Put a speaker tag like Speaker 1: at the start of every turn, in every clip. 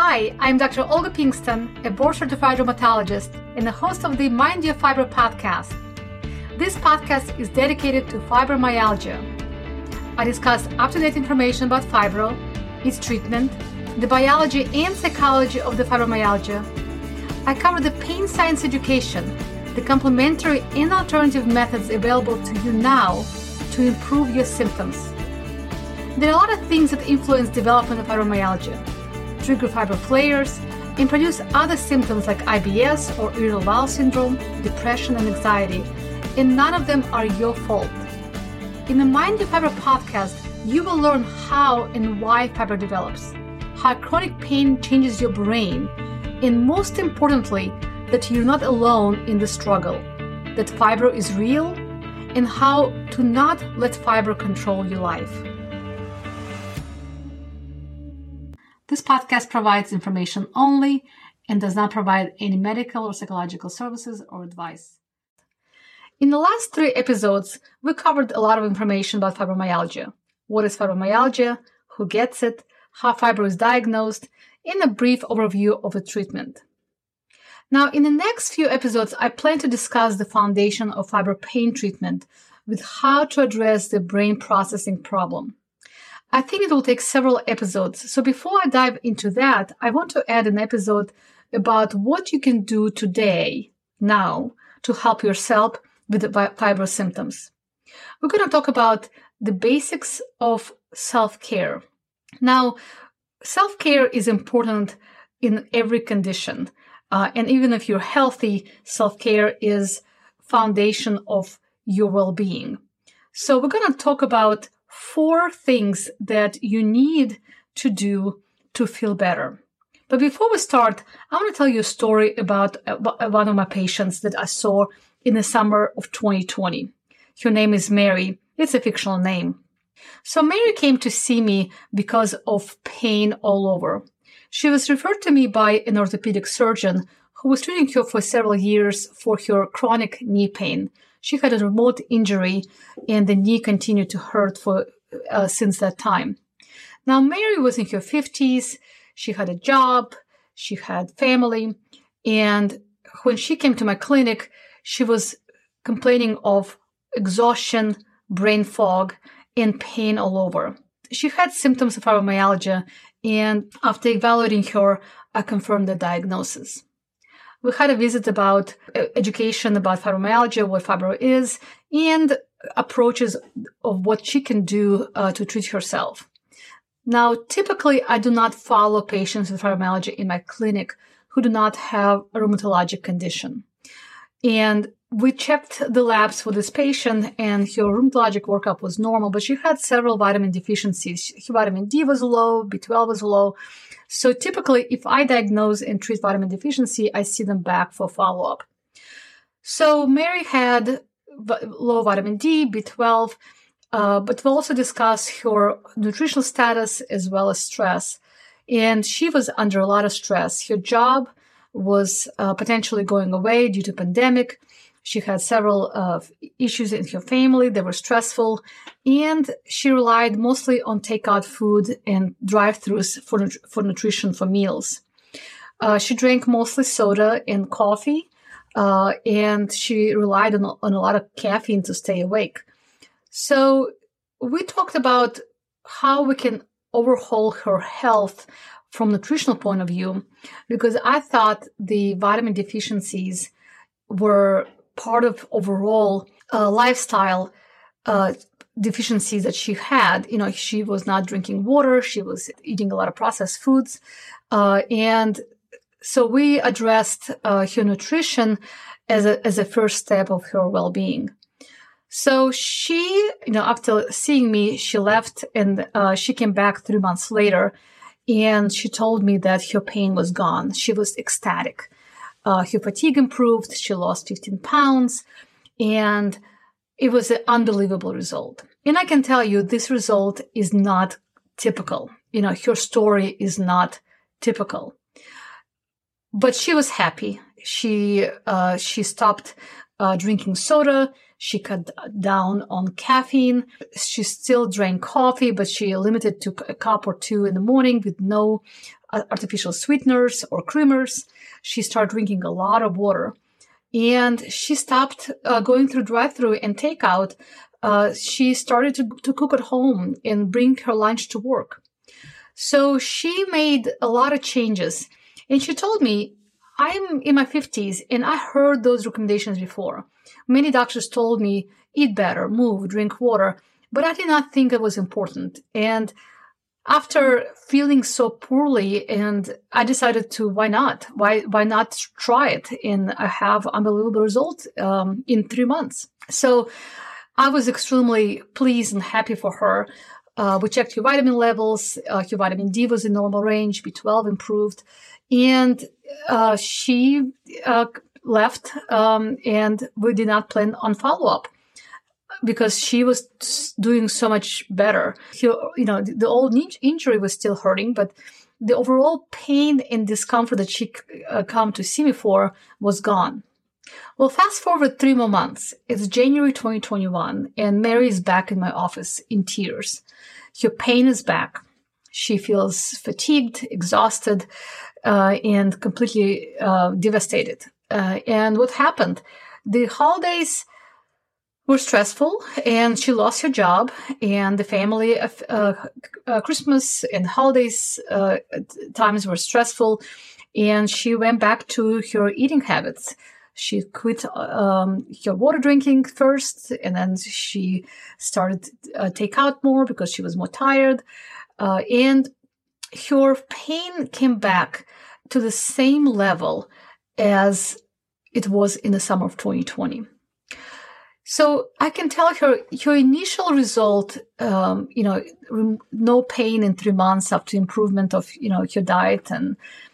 Speaker 1: Hi, I'm Dr. Olga Pinkston, a board-certified rheumatologist and the host of the Mind Your Fibro podcast. This podcast is dedicated to fibromyalgia. I discuss up-to-date information about fibro, its treatment, the biology and psychology of the fibromyalgia. I cover the pain science education, the complementary and alternative methods available to you now to improve your symptoms. There are a lot of things that influence development of fibromyalgia, trigger fibro flares, and produce other symptoms like IBS or irritable bowel syndrome, depression, and anxiety, and none of them are your fault. In the Mind Your Fibro podcast, you will learn how and why fibro develops, how chronic pain changes your brain, and most importantly, that you're not alone in the struggle, that fibro is real, and how to not let fibro control your life. This podcast provides information only and does not provide any medical or psychological services or advice. In the last 3 episodes, we covered a lot of information about fibromyalgia. What is fibromyalgia? Who gets it? How fibro is diagnosed? And a brief overview of the treatment. Now, in the next few episodes, I plan to discuss the foundation of fibro pain treatment with how to address the brain processing problem. I think it will take several episodes. So before I dive into that, I want to add an episode about what you can do today, now, to help yourself with the fibro symptoms. We're going to talk about the basics of self-care. Now, self-care is important in every condition. And even if you're healthy, self-care is foundation of your well-being. So we're going to talk about 4 things that you need to do to feel better. But before we start, I want to tell you a story about one of my patients that I saw in the summer of 2020. Her name is Mary. It's a fictional name. So Mary came to see me because of pain all over. She was referred to me by an orthopedic surgeon who was treating her for several years for her chronic knee pain. She had a remote injury and the knee continued to hurt since that time. Now, Mary was in her 50s. She had a job. She had family. And when she came to my clinic, she was complaining of exhaustion, brain fog, and pain all over. She had symptoms of fibromyalgia, and after evaluating her, I confirmed the diagnosis. We had a visit about education about fibromyalgia, what fibro is, and approaches of what she can do to treat herself. Now, typically, I do not follow patients with fibromyalgia in my clinic who do not have a rheumatologic condition. And we checked the labs for this patient, and her rheumatologic workup was normal, but she had several vitamin deficiencies. Her vitamin D was low, B12 was low. So typically, if I diagnose and treat vitamin deficiency, I see them back for follow-up. So Mary had low vitamin D, B12, but we'll also discuss her nutritional status as well as stress. And she was under a lot of stress. Her job was potentially going away due to pandemic. She had several issues in her family that were stressful, and she relied mostly on takeout food and drive-thrus for nutrition for meals. She drank mostly soda and coffee, and she relied on a lot of caffeine to stay awake. So we talked about how we can overhaul her health from nutritional point of view, because I thought the vitamin deficiencies were part of overall lifestyle deficiencies that she had. You know, she was not drinking water. She was eating a lot of processed foods. And so we addressed her nutrition as a first step of her well-being. So she, after seeing me, she left and she came back 3 months later, and she told me that her pain was gone. She was ecstatic. Her fatigue improved. She lost 15 pounds, and it was an unbelievable result. And I can tell you this result is not typical. Her story is not typical. But she was happy. She stopped drinking soda. She cut down on caffeine. She still drank coffee, but she limited to a cup or 2 in the morning with no artificial sweeteners or creamers. She started drinking a lot of water. And she stopped going through drive-thru and takeout. She started to cook at home and bring her lunch to work. So she made a lot of changes. And she told me, I'm in my 50s and I heard those recommendations before. Many doctors told me, eat better, move, drink water, but I did not think it was important. And after feeling so poorly, and I decided to, why not? Why not try it? And I have unbelievable results in 3 months. So I was extremely pleased and happy for her. We checked her vitamin levels. Her vitamin D was in normal range. B12 improved. And she left, and we did not plan on follow-up because she was doing so much better. The old injury was still hurting, but the overall pain and discomfort that she come to see me for was gone. Well, fast forward 3 more months. It's January 2021, and Mary is back in my office in tears. Her pain is back. She feels fatigued, exhausted, and completely devastated. And what happened? The holidays were stressful, and she lost her job, and the family Christmas and holidays times were stressful, and she went back to her eating habits. She quit her water drinking first, and then she started to take out more because she was more tired. And her pain came back to the same level as it was in the summer of 2020. So I can tell her initial result, no pain in 3 months after improvement of, her diet and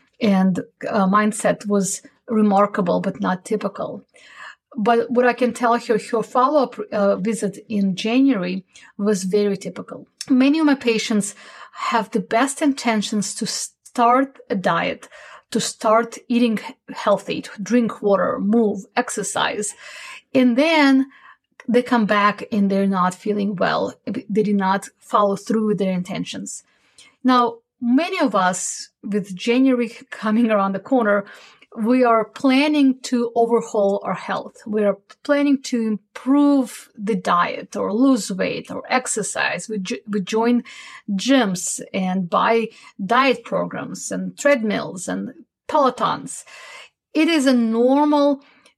Speaker 1: mindset was remarkable, but not typical. But what I can tell her follow-up visit in January was very typical. Many of my patients have the best intentions to start a diet, to start eating healthy, to drink water, move, exercise. And then they come back and they're not feeling well. They did not follow through with their intentions. Now, many of us, with January coming around the corner, we are planning to overhaul our health. We are planning to improve the diet or lose weight or exercise. We join gyms and buy diet programs and treadmills and Pelotons. It is a normal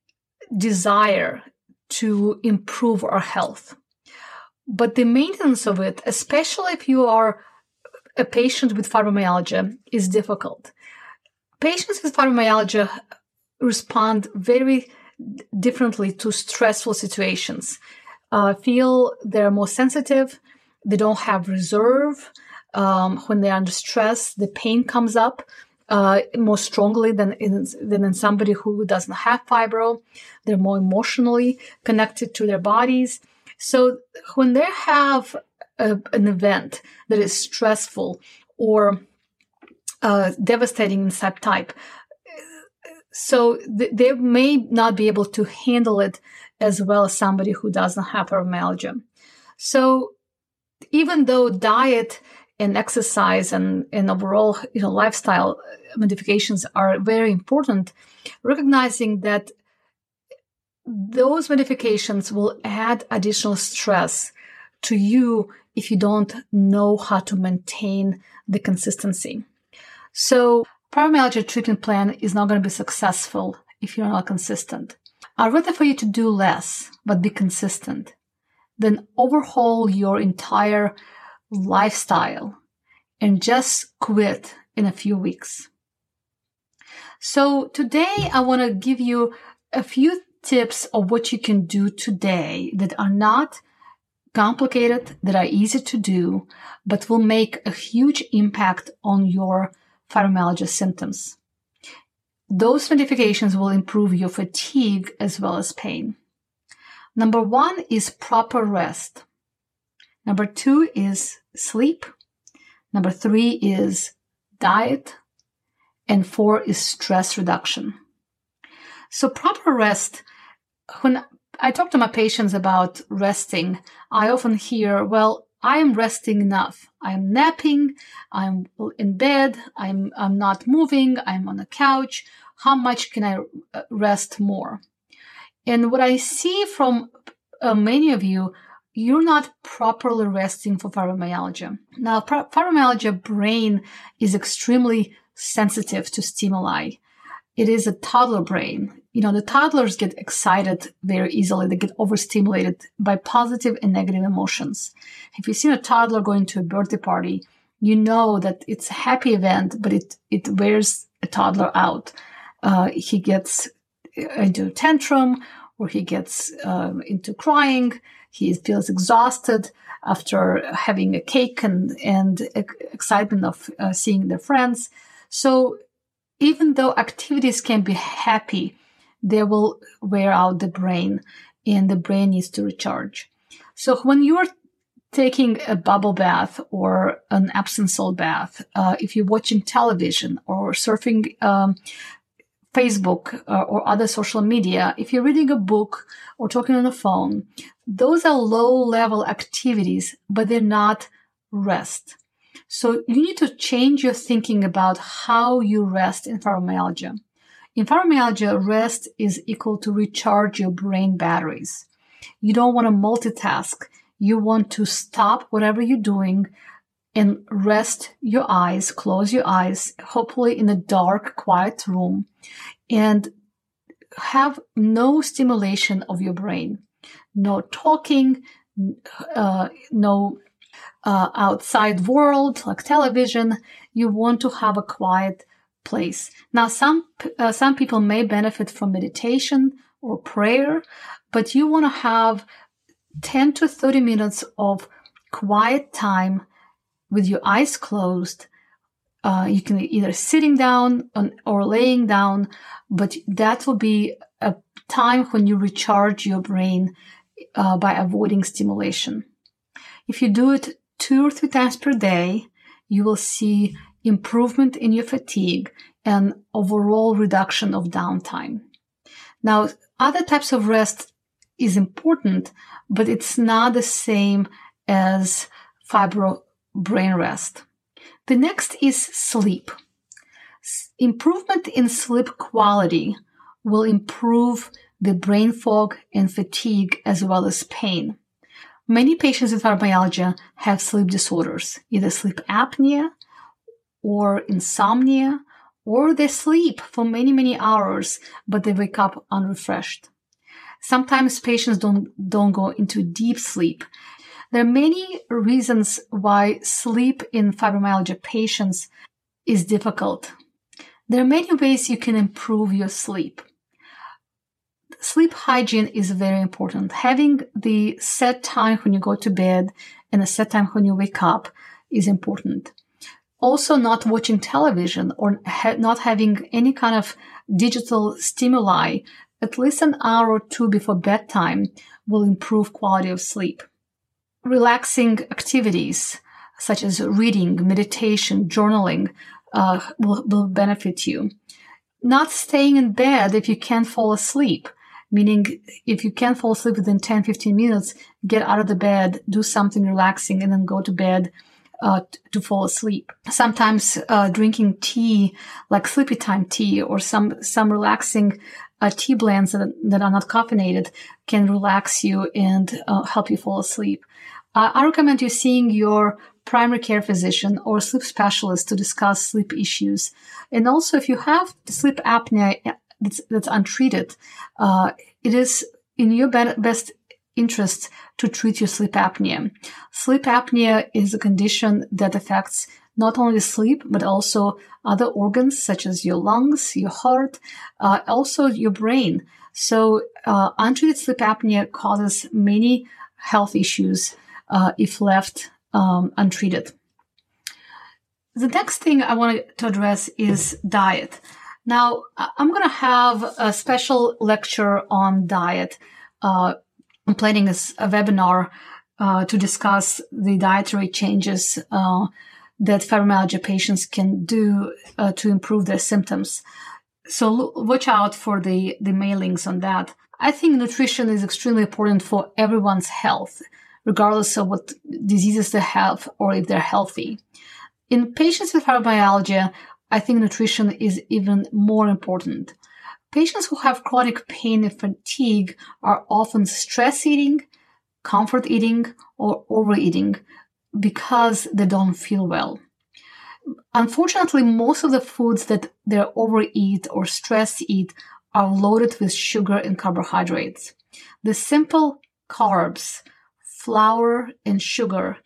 Speaker 1: desire to improve our health. But the maintenance of it, especially if you are a patient with fibromyalgia, is difficult. Patients with fibromyalgia respond very differently to stressful situations. Feel they're more sensitive. They don't have reserve. When they're under stress, the pain comes up more strongly than in somebody who doesn't have fibro. They're more emotionally connected to their bodies. So when they have an event that is stressful or devastating in subtype, so they may not be able to handle it as well as somebody who doesn't have fibromyalgia. So even though diet and exercise and overall lifestyle modifications are very important, recognizing that those modifications will add additional stress to you if you don't know how to maintain the consistency. So fibromyalgia treatment plan is not going to be successful if you're not consistent. I'd rather for you to do less, but be consistent, than overhaul your entire lifestyle and just quit in a few weeks. So today I want to give you a few tips of what you can do today that are not complicated, that are easy to do, but will make a huge impact on your fibromyalgia symptoms. Those modifications will improve your fatigue as well as pain. Number 1 is proper rest. Number 2 is sleep. Number 3 is diet. And 4 is stress reduction. So proper rest, when I talk to my patients about resting, I often hear, well, I am resting enough. I'm napping. I'm in bed. I'm not moving. I'm on the couch. How much can I rest more? And what I see from many of you, you're not properly resting for fibromyalgia. Now, fibromyalgia brain is extremely sensitive to stimuli. It is a toddler brain. The toddlers get excited very easily. They get overstimulated by positive and negative emotions. If you've seen a toddler going to a birthday party, you know that it's a happy event, but it wears a toddler out. He gets into a tantrum, or he gets into crying. He feels exhausted after having a cake and excitement of seeing their friends. So even though activities can be happy, they will wear out the brain, and the brain needs to recharge. So when you're taking a bubble bath or an Epsom salt bath, if you're watching television or surfing Facebook or other social media, if you're reading a book or talking on the phone, those are low-level activities, but they're not rest. So you need to change your thinking about how you rest in fibromyalgia. In fibromyalgia, rest is equal to recharge your brain batteries. You don't want to multitask. You want to stop whatever you're doing and rest your eyes, close your eyes, hopefully in a dark, quiet room, and have no stimulation of your brain. No talking, no outside world like television. You want to have a quiet place. Now, some people may benefit from meditation or prayer, but you want to have 10 to 30 minutes of quiet time with your eyes closed. You can either sitting down or laying down, but that will be a time when you recharge your brain by avoiding stimulation. If you do it 2 or 3 times per day, you will see improvement in your fatigue and overall reduction of downtime. Now, other types of rest is important, but it's not the same as fibro brain rest. The next is sleep. Improvement in sleep quality will improve the brain fog and fatigue as well as pain. Many patients with fibromyalgia have sleep disorders, either sleep apnea or insomnia, or they sleep for many, many hours, but they wake up unrefreshed. Sometimes patients don't go into deep sleep. There are many reasons why sleep in fibromyalgia patients is difficult. There are many ways you can improve your sleep. Sleep hygiene is very important. Having the set time when you go to bed and a set time when you wake up is important. Also, not watching television or not having any kind of digital stimuli at least an hour or 2 before bedtime will improve quality of sleep. Relaxing activities such as reading, meditation, journaling will benefit you. Not staying in bed if you can't fall asleep, meaning if you can't fall asleep within 10-15 minutes, get out of the bed, do something relaxing, and then go to bed to fall asleep. Sometimes drinking tea, like sleepy time tea, or some relaxing tea blends that are not caffeinated can relax you and help you fall asleep. I recommend you seeing your primary care physician or sleep specialist to discuss sleep issues. And also, if you have sleep apnea that's untreated, it is in your best interest to treat your sleep apnea. Sleep apnea is a condition that affects not only sleep, but also other organs such as your lungs, your heart, also your brain. So untreated sleep apnea causes many health issues if left untreated. The next thing I want to address is diet. Now, I'm going to have a special lecture on diet. I'm planning a webinar to discuss the dietary changes that fibromyalgia patients can do to improve their symptoms. So watch out for the mailings on that. I think nutrition is extremely important for everyone's health, regardless of what diseases they have or if they're healthy. In patients with fibromyalgia, I think nutrition is even more important. Patients who have chronic pain and fatigue are often stress eating, comfort eating, or overeating because they don't feel well. Unfortunately, most of the foods that they overeat or stress eat are loaded with sugar and carbohydrates. The simple carbs, flour, and sugar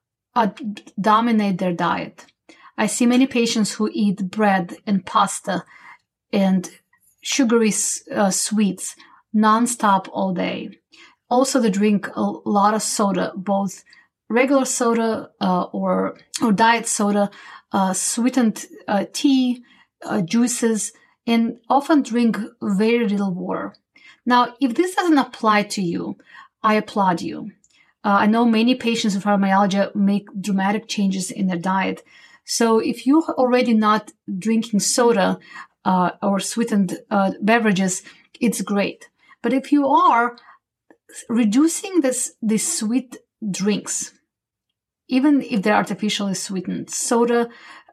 Speaker 1: dominate their diet. I see many patients who eat bread and pasta and sugary sweets nonstop all day. Also, they drink a lot of soda, both regular soda or diet soda, sweetened tea, juices, and often drink very little water. Now, if this doesn't apply to you, I applaud you. I know many patients with fibromyalgia make dramatic changes in their diet. So if you're already not drinking soda or sweetened beverages, it's great. But if you are reducing these sweet drinks, even if they're artificially sweetened, soda,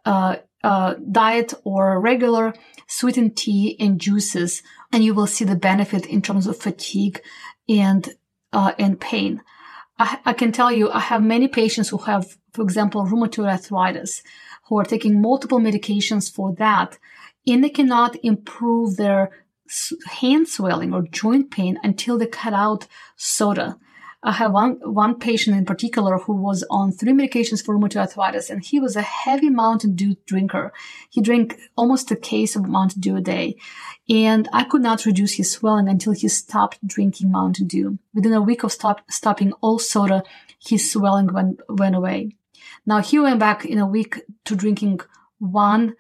Speaker 1: diet or regular sweetened tea and juices, and you will see the benefit in terms of fatigue and pain. I can tell you, I have many patients who have, for example, rheumatoid arthritis, who are taking multiple medications for that, and they cannot improve their hand swelling or joint pain until they cut out soda. I have one patient in particular who was on 3 medications for rheumatoid arthritis, and he was a heavy Mountain Dew drinker. He drank almost a case of Mountain Dew a day, and I could not reduce his swelling until he stopped drinking Mountain Dew. Within a week of stopping all soda, his swelling went away. Now he went back in a week to drinking one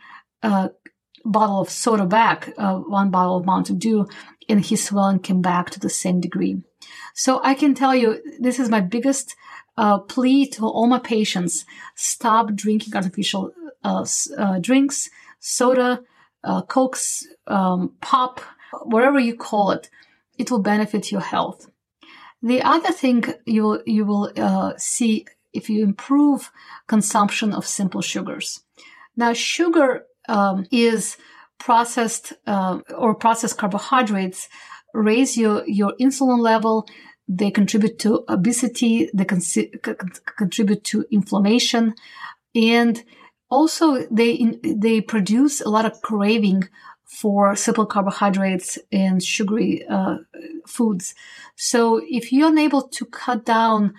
Speaker 1: bottle of soda back, one bottle of Mountain Dew, and his swelling came back to the same degree. So I can tell you, this is my biggest plea to all my patients. Stop drinking artificial drinks, soda, Cokes, pop, whatever you call it. It will benefit your health. The other thing you will see if you improve consumption of simple sugars. Now, sugar is processed carbohydrates raise your insulin level. They contribute to obesity. They contribute to inflammation, and also they produce a lot of craving for simple carbohydrates and sugary foods. So if you're unable to cut down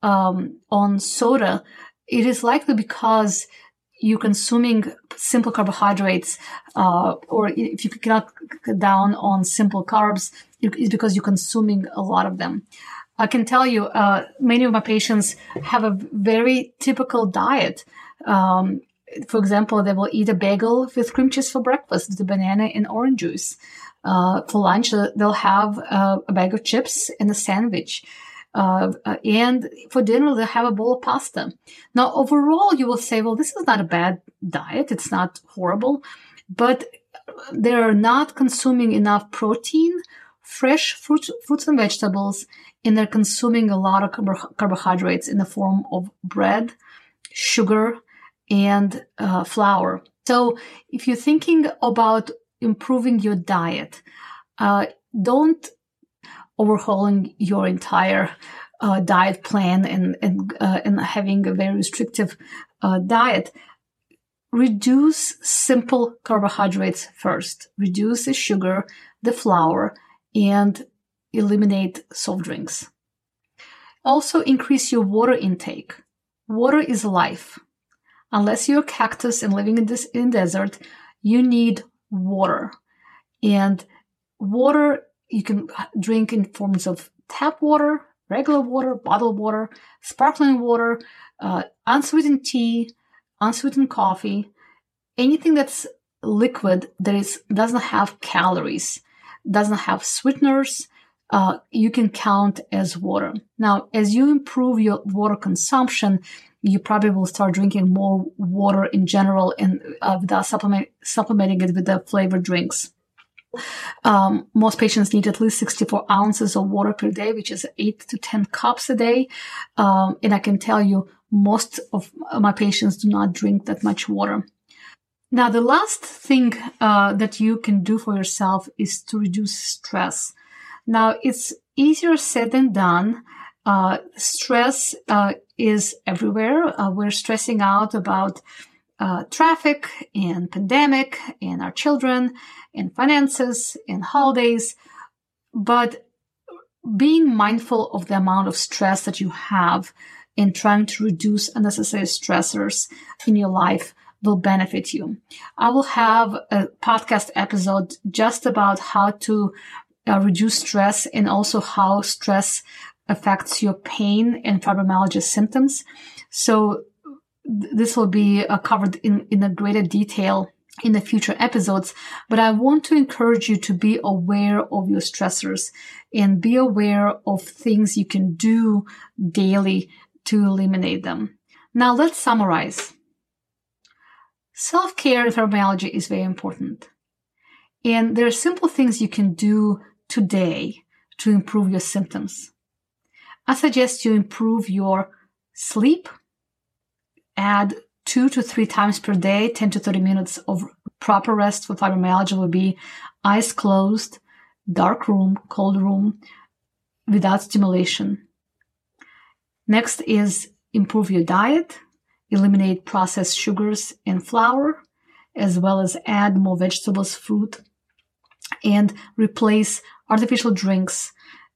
Speaker 1: on soda, it is likely because you're consuming simple carbohydrates, or if you cannot cut down on simple carbs, it's because you're consuming a lot of them. I can tell you, many of my patients have a very typical diet. For example, they will eat a bagel with cream cheese for breakfast, with a banana and orange juice. For lunch, they'll have a bag of chips and a sandwich. And for dinner, they'll have a bowl of pasta. Now, overall, you will say, well, this is not a bad diet. It's not horrible. But they're not consuming enough protein, fresh fruits and vegetables, and they're consuming a lot of carbohydrates in the form of bread, sugar, and flour. So if you're thinking about improving your diet, don't overhauling your entire diet plan and having a very restrictive diet. Reduce simple carbohydrates first. Reduce the sugar, the flour, and eliminate soft drinks. Also, increase your water intake. Water is life. Unless you're a cactus and living in desert, you need water. And water you can drink in forms of tap water, regular water, bottled water, sparkling water, unsweetened tea, unsweetened coffee, anything that's liquid that doesn't have calories, doesn't have sweeteners, you can count as water. Now, as you improve your water consumption, you probably will start drinking more water in general and without supplementing it with the flavored drinks. Most patients need at least 64 ounces of water per day, which is 8 to 10 cups a day. And I can tell you, most of my patients do not drink that much water. Now, the last thing that you can do for yourself is to reduce stress. Now, it's easier said than done. Stress is everywhere. We're stressing out about traffic and pandemic and our children and finances and holidays. But being mindful of the amount of stress that you have and trying to reduce unnecessary stressors in your life will benefit you. I will have a podcast episode just about how to reduce stress and also how stress affects your pain and fibromyalgia symptoms. So this will be covered in a greater detail in the future episodes, but I want to encourage you to be aware of your stressors and be aware of things you can do daily to eliminate them. Now let's summarize. Self-care in fibromyalgia is very important. And there are simple things you can do today to improve your symptoms. I suggest you improve your sleep. Add 2 to 3 times per day, 10 to 30 minutes of proper rest for fibromyalgia will be eyes closed, dark room, cold room, without stimulation. Next is improve your diet. Eliminate processed sugars and flour, as well as add more vegetables, fruit, and replace artificial drinks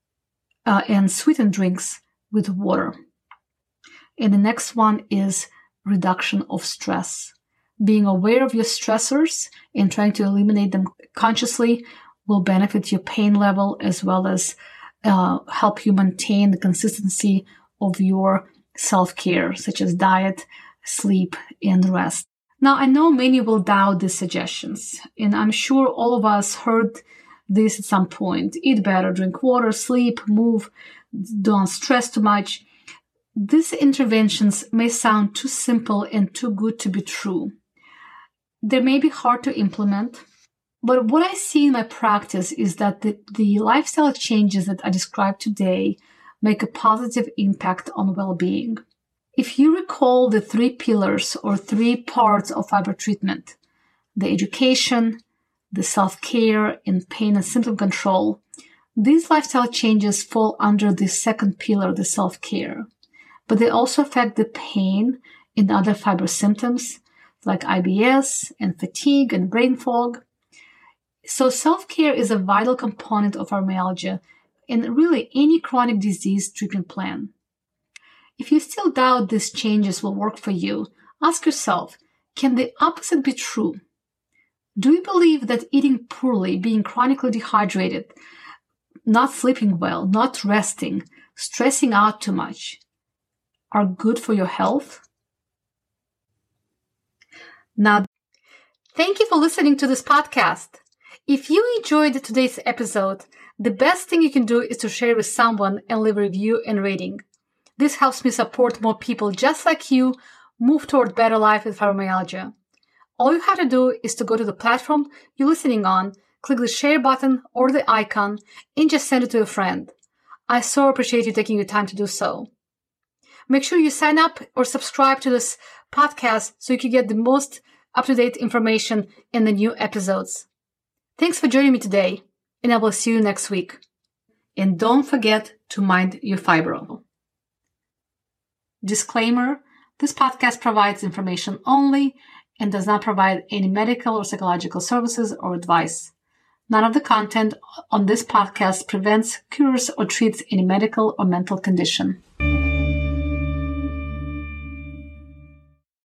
Speaker 1: and sweetened drinks with water. And the next one is reduction of stress. Being aware of your stressors and trying to eliminate them consciously will benefit your pain level as well as help you maintain the consistency of your self-care, such as diet, sleep, and rest. Now, I know many will doubt these suggestions, and I'm sure all of us heard this at some point. Eat better, drink water, sleep, move, don't stress too much. These interventions may sound too simple and too good to be true. They may be hard to implement, but what I see in my practice is that the lifestyle changes that I described today make a positive impact on well-being. If you recall the 3 pillars or 3 parts of fiber treatment, the education, the self-care, and pain and symptom control, these lifestyle changes fall under the second pillar, the self-care. But they also affect the pain and other fiber symptoms like IBS and fatigue and brain fog. So self-care is a vital component of fibromyalgia and really any chronic disease treatment plan. If you still doubt these changes will work for you, ask yourself, can the opposite be true? Do you believe that eating poorly, being chronically dehydrated, not sleeping well, not resting, stressing out too much, are good for your health? Now, thank you for listening to this podcast. If you enjoyed today's episode, the best thing you can do is to share with someone and leave a review and rating. This helps me support more people just like you move toward better life with fibromyalgia. All you have to do is to go to the platform you're listening on, click the share button or the icon, and just send it to a friend. I so appreciate you taking your time to do so. Make sure you sign up or subscribe to this podcast so you can get the most up-to-date information in the new episodes. Thanks for joining me today, and I will see you next week. And don't forget to mind your fibro. Disclaimer, this podcast provides information only and does not provide any medical or psychological services or advice. None of the content on this podcast prevents, cures, or treats any medical or mental condition.